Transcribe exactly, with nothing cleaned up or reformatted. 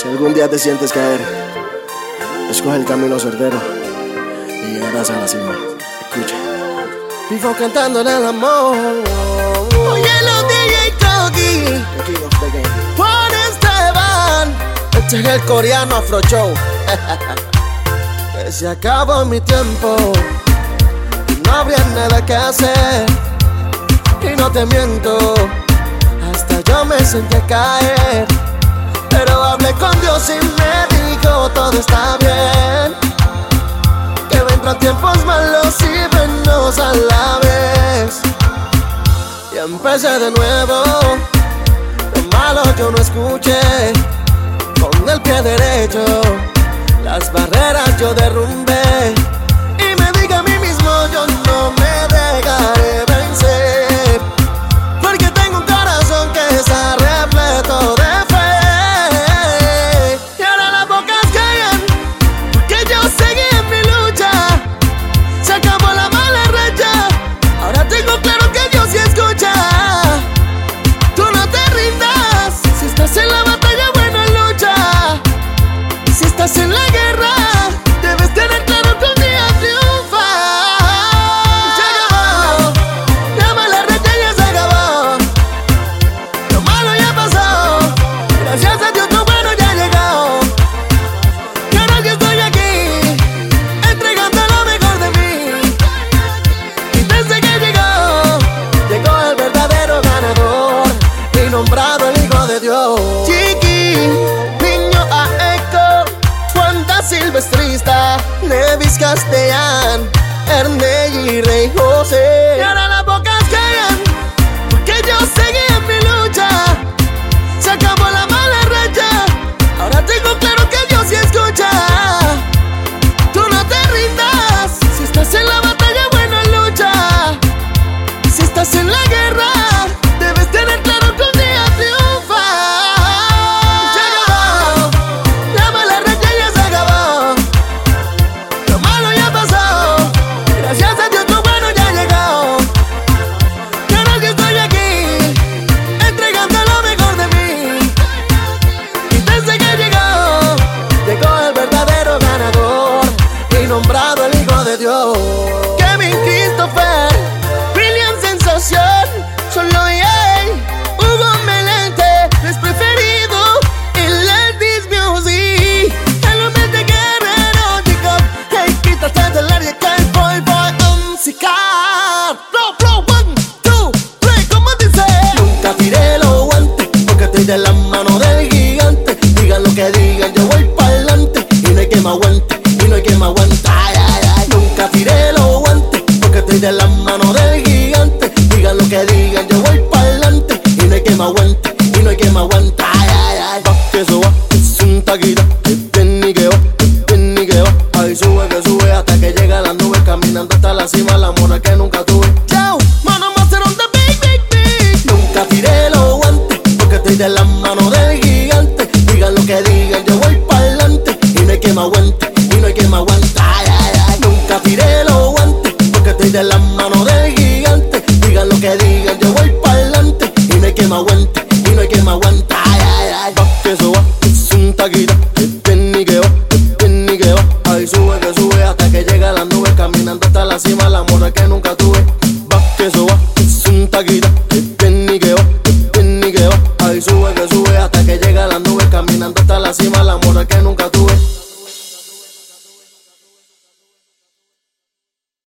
Si algún día te sientes caer, escoge el camino certero y llegarás a la cima. Escucha. Vivo cantando en el amor. Oye, los D J Toki, Juan Esteban, este es el coreano Afro Show. Que se acabó mi tiempo y no habría nada que hacer. Y no te miento, hasta yo me sentí a caer. Pero hablé con Dios y me dijo todo está bien, que vendrán tiempos malos y buenos a la vez. Y empecé de nuevo, lo malo yo no escuché. Con el pie derecho, las barreras yo derrumbé. Y me dije a mí mismo, yo no me dejaré vencer, porque tengo un corazón que está repleto de fe. Y ahora las bocas callan, porque yo seguí en mi lucha. Se acabó la mala racha, ahora tengo claro que Dios sí escucha. Tú no te rindas, si estás en la batalla, buena lucha. Si estás en la guerra, debes tener claro que un día triunfa. Se acabó, la mala racha ya se acabó. Lo malo ya pasó, gracias a Dios lo bueno ya llegó. Y ahora que estoy aquí, entregando lo mejor de mí. Y desde que llegó, llegó el verdadero ganador y nombrado el Hijo de Dios. Chiqui, niño a eco, Juanda Silvestrista, Nevis Castellán, Ernei y Rey José. Y ahora las bocas callan, porque yo seguí en mi lucha. Se acabó la mala racha, ahora tengo claro que Dios sí escucha. Tú no te rindas, si estás en la batalla, buena lucha. Si estás en la guerra, debes tener claro que un día triunfa. Se acabó, la mala racha ya se acabó. Lo malo ya pasó, gracias a Dios lo bueno ya llegó. Y ahora que estoy aquí, entregando lo mejor de mí. Y desde que llegó, llegó el verdadero ganador y nombrado el Hijo de Dios. Kevin Christopher, William Sensación, Solo Yay, Hugo Melente, es preferido en Ladies Music. El hombre de guerrero, Jacob, hey, quítate del área que el boy boy música. Flow, flow, one, two, three, como dice. Nunca tiré los guantes, porque estoy de la mano del gigante. Digan lo que digan, yo voy pa'lante. Y no hay que me aguante, y no hay que me aguante. Ay, ay, ay. Nunca tiré los guantes, porque estoy de la mano del gigante. Digan lo que digan, yo voy pa'lante. Y no hay que me aguante, y no hay que me aguante. Ay, ay, ay. Va, que eso va, es un taquito. Que bien ni que va, que bien ni que va. Ahí sube, que sube hasta que llega a las nubes. Caminando hasta la cima, la mona que nunca tuve. Yo, mano master on the big, big, big. Nunca tiré los guantes, porque estoy de la mano del gigante. Digan lo que digan, yo voy pa'lante. Y no hay que me aguante, y no hay que me aguante. Ay, ay, ay. Nunca tiré los guantes, porque estoy de la mano del gigante. Digan lo que digan, yo voy pa'lante. Y no hay que me aguante, y no hay que me aguante. Ay, ay, ay. Va, que eso va, es un taquito. Que bien ni que va, que bien ni que va. Ahí sube, que sube hasta que llega a las nubes. Caminando hasta la cima, la mona que nunca tuve. Va, que eso va, es un taquito. Que bien ni que va, que bien ni que va. Ahí sube, que sube hasta que llega a las nubes. Caminando hasta la cima, la mona que nunca tuve.